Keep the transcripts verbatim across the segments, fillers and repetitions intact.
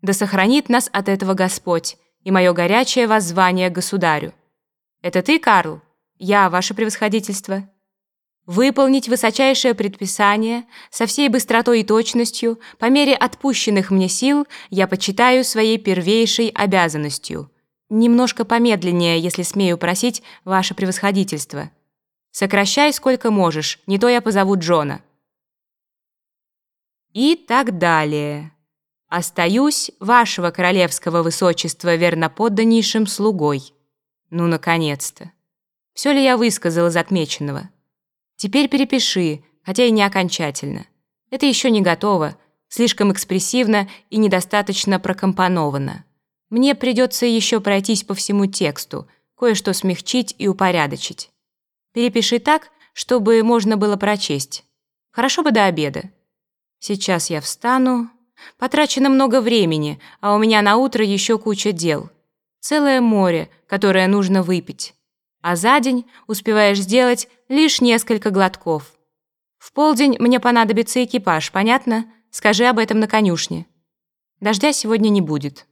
Да сохранит нас от этого Господь и мое горячее воззвание к государю. Это ты, Карл? Я, ваше превосходительство. Выполнить высочайшее предписание со всей быстротой и точностью, по мере отпущенных мне сил, я почитаю своей первейшей обязанностью. Немножко помедленнее, если смею просить, ваше превосходительство. Сокращай сколько можешь, не то я позову Джона. И так далее. Остаюсь вашего королевского высочества верноподданнейшим слугой. Ну, наконец-то. Все ли я высказал из отмеченного? Теперь перепиши, хотя и не окончательно. Это еще не готово, слишком экспрессивно и недостаточно прокомпоновано. Мне придется еще пройтись по всему тексту, кое-что смягчить и упорядочить. Перепиши так, чтобы можно было прочесть. Хорошо бы до обеда. Сейчас я встану. Потрачено много времени, а у меня на утро еще куча дел. Целое море, которое нужно выпить. А за день успеваешь сделать лишь несколько глотков. В полдень мне понадобится экипаж, понятно? Скажи об этом на конюшне. Дождя сегодня не будет.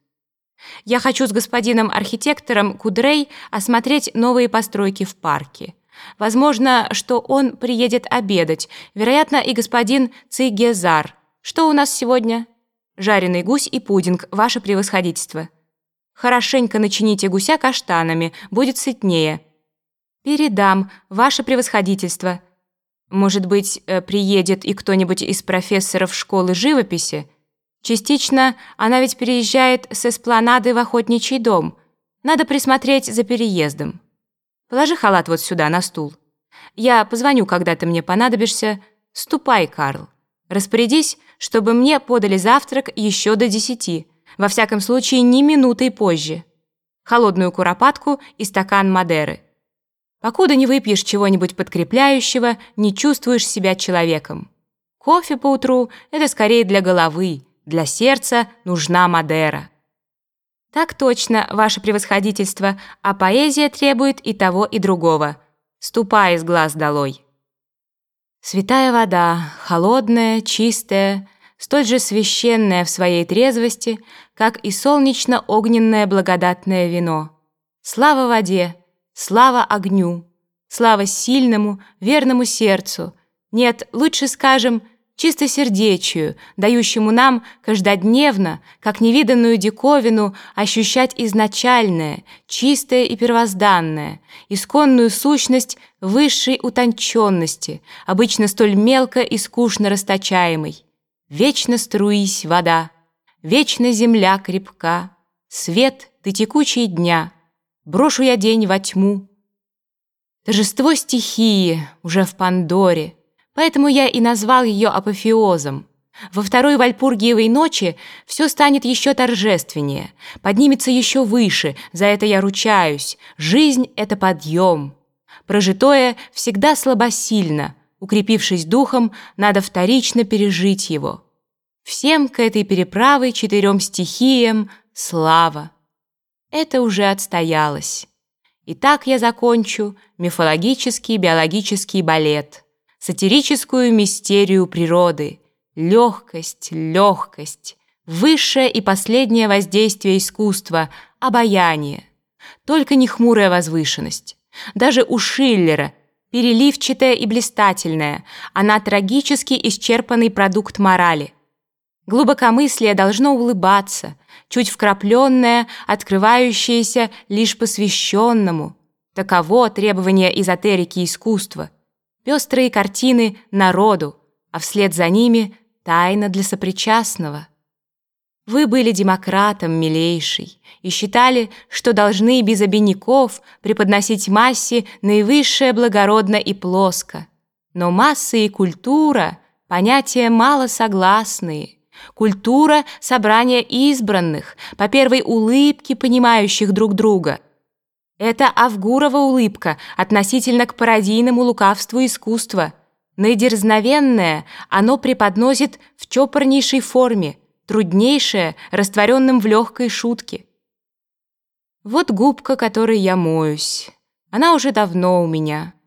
Я хочу с господином архитектором Кудрей осмотреть новые постройки в парке. Возможно, что он приедет обедать, вероятно, и господин Цигезар. Что у нас сегодня? Жареный гусь и пудинг, ваше превосходительство. Хорошенько начините гуся каштанами, будет сытнее. Передам, ваше превосходительство. Может быть, приедет и кто-нибудь из профессоров школы живописи? Частично она ведь переезжает с эспланады в охотничий дом. Надо присмотреть за переездом. Положи халат вот сюда, на стул. Я позвоню, когда ты мне понадобишься. Ступай, Карл. Распорядись, чтобы мне подали завтрак еще до десяти. Во всяком случае, ни минутой позже. Холодную куропатку и стакан Мадеры. Покуда не выпьешь чего-нибудь подкрепляющего, не чувствуешь себя человеком. Кофе поутру – это скорее для головы, для сердца нужна Мадера. Так точно, ваше превосходительство, а поэзия требует и того, и другого. Ступай из глаз долой. Святая вода, холодная, чистая, столь же священная в своей трезвости, как и солнечно-огненное благодатное вино. Слава воде! Слава огню, слава сильному, верному сердцу. Нет, лучше скажем, чистосердечию, дающему нам каждодневно, как невиданную диковину, ощущать изначальное, чистое и первозданное, исконную сущность высшей утонченности, обычно столь мелко и скучно расточаемой. Вечно струись вода, вечно земля крепка, свет ты текучий дня. Брошу я день во тьму. Торжество стихии уже в Пандоре, поэтому я и назвал ее апофеозом. Во второй Вальпургиевой ночи все станет еще торжественнее, поднимется еще выше, за это я ручаюсь. Жизнь — это подъем. Прожитое всегда слабосильно, укрепившись духом, надо вторично пережить его. Всем к этой переправе четырем стихиям слава. Это уже отстоялось. Итак, я закончу мифологический биологический балет, сатирическую мистерию природы, легкость, легкость, высшее и последнее воздействие искусства, обаяние. Только не хмурая возвышенность. Даже у Шиллера, переливчатая и блистательная, она трагически исчерпанный продукт морали. Глубокомыслие должно улыбаться, чуть вкрапленное, открывающееся лишь посвященному. Таково требование эзотерики искусства. Пестрые картины народу, а вслед за ними тайна для сопричастного. Вы были демократом, милейший, и считали, что должны без обиняков преподносить массе наивысшее благородно и плоско. Но масса и культура — понятия малосогласные. Культура — собрание избранных, по первой улыбке понимающих друг друга. Это Авгурова улыбка относительно к пародийному лукавству искусства. Наидерзновенное оно преподносит в чопорнейшей форме, труднейшее — растворенным в легкой шутке. Вот губка, которой я моюсь. Она уже давно у меня.